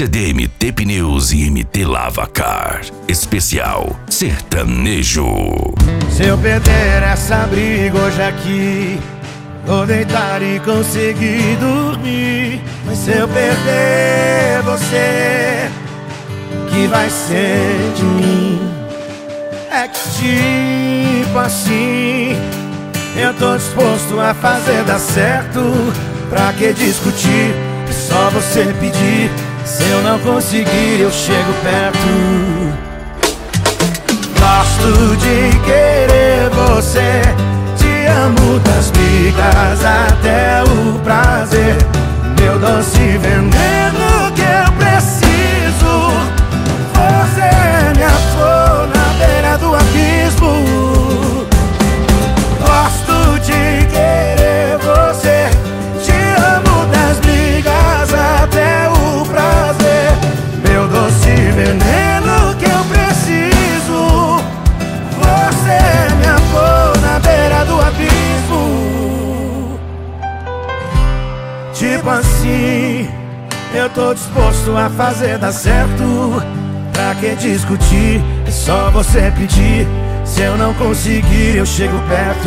CDMT Pneus e MT Lavacar. Especial sertanejo. Se eu perder essa briga hoje aqui, vou deitar e conseguir dormir. Mas se eu perder você, que vai ser de mim? É que tipo assim, eu tô disposto a fazer dar certo. Pra que discutir? É só você pedir. Se eu não conseguir, eu chego perto. Gosto de querer você, te amo das brigas até o prazer. Meu doce veneno que eu preciso. Você é minha flor na beira do abismo. Gosto de querer você, te amo das brigas até o prazer. Meu doce veneno que eu preciso. Você é minha flor na beira do abismo. Tipo assim, eu tô disposto a fazer dar certo. Pra que discutir? É só você pedir. Se eu não conseguir, eu chego perto.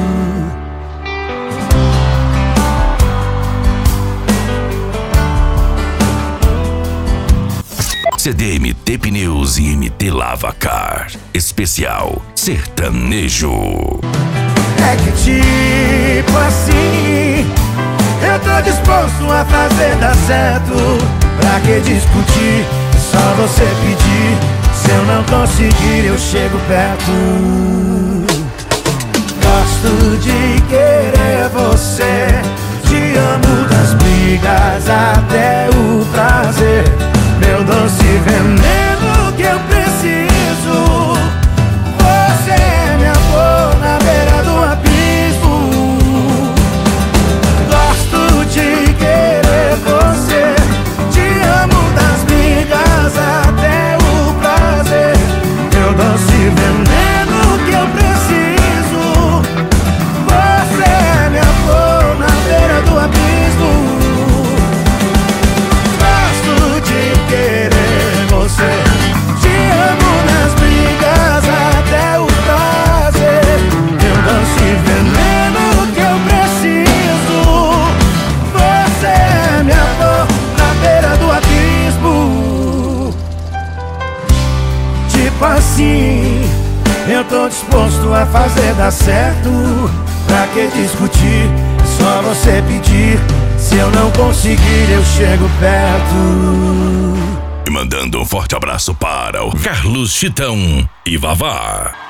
CDMT Pneus e MT Lavacar. Especial sertanejo. É que tipo assim, eu tô disposto a fazer dar certo. Pra que discutir? É só você pedir. Se eu não conseguir, eu chego perto. Gosto de querer você, te amo das brigas até o prazer. Meu doce veneno que eu preciso. Você é minha flor na beira do abismo. Gosto de querer você, te amo das brigas até o prazer. Meu doce veneno que eu preciso. Você é minha flor na beira do abismo. Gosto de querer você, te amo nas brigas até o prazer. Meu doce veneno que eu preciso. Você é minha flor na beira do abismo. Tipo assim, eu tô disposto a fazer dar certo. Pra que discutir? É só você pedir. Se eu não conseguir, eu chego perto. E mandando um forte abraço para o Carlos Chitão e Vavá.